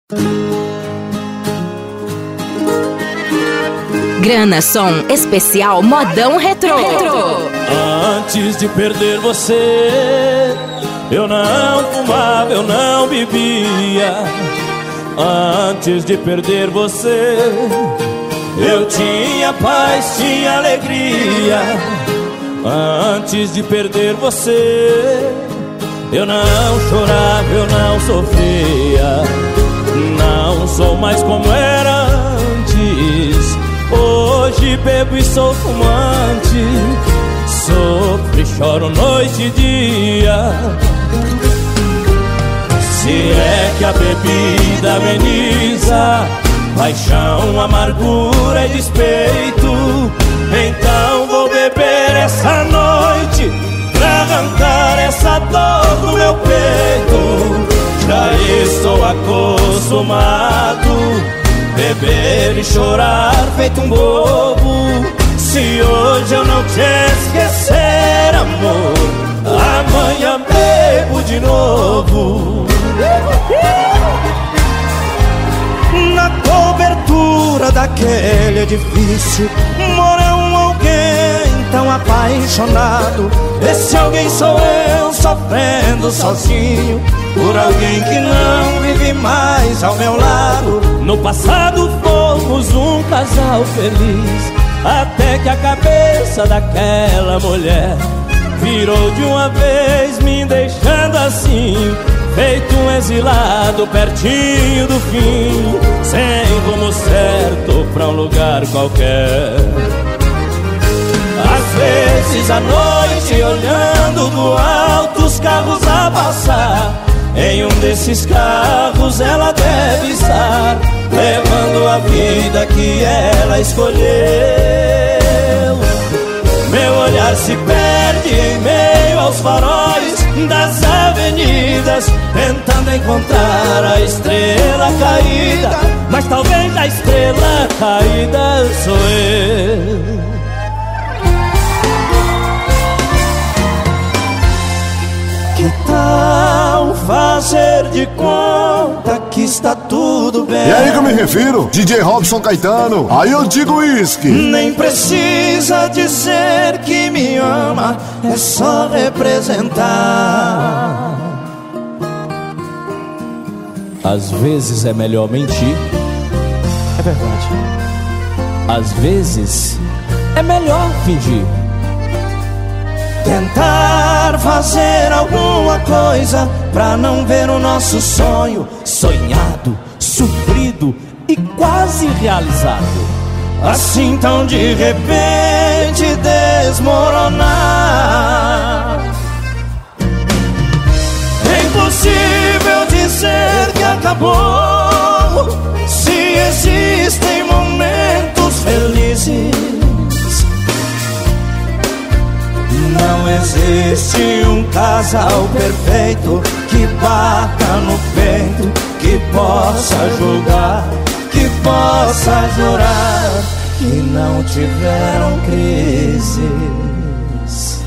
Grana Som Especial Modão Retrô. Antes de perder você, eu não fumava, eu não bebia. Antes de perder você, eu tinha paz, tinha alegria. Antes de perder você, eu não chorava, eu não sofria. Não sou mais como era antes. Hoje bebo e sou fumante. Sofro e choro noite e dia. Se é que a bebida ameniza paixão, amargura e despeito, então vou beber essa noite pra arrancar essa dor do meu peito. Já estou acostumado beber e chorar feito um bobo. Se hoje eu não te esquecer, amor, amanhã bebo de novo. Na cobertura daquele edifício mora um alguém tão apaixonado. Esse alguém sou eu, sofrendo sozinho por alguém que não vive mais ao meu lado. No passado fomos um casal feliz, até que a cabeça daquela mulher virou de uma vez, me deixando assim, feito um exilado pertinho do fim, sem rumo certo pra um lugar qualquer. Às vezes à noite, olhando do alto os carros a passar, em um desses carros ela deve estar, levando a vida que ela escolheu. Meu olhar se perde em meio aos faróis das avenidas, tentando encontrar a estrela caída, mas talvez a estrela caída sou eu. Que tal fazer de conta que está tudo bem? E aí que eu me refiro? DJ Robson Caetano, aí eu digo uísque. Nem precisa dizer que me ama, é só representar. Às vezes é melhor mentir. É verdade. Às vezes é melhor fingir. Tentar fazer alguma coisa pra não ver o nosso sonho sonhado, sofrido e quase realizado, assim tão de repente desmoronar. É impossível dizer que acabou, se existem momentos felizes. Não existe um casal perfeito que bata no peito, que possa julgar, que possa jurar que não tiveram crises.